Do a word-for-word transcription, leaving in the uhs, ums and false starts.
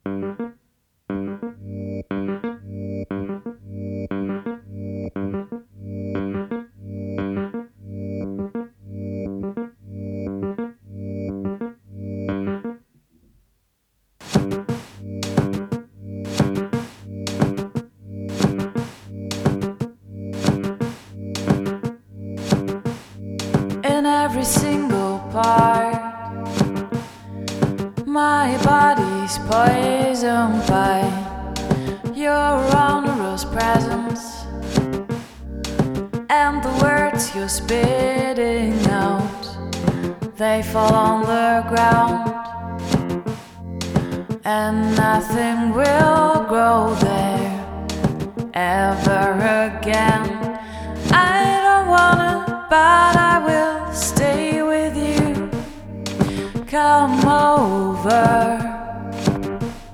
In every single part, my body's poison by your onerous presence, and the words you're spitting out, they fall on the ground, and nothing will grow there ever again. I don't wanna, but I will stay with you. Come over.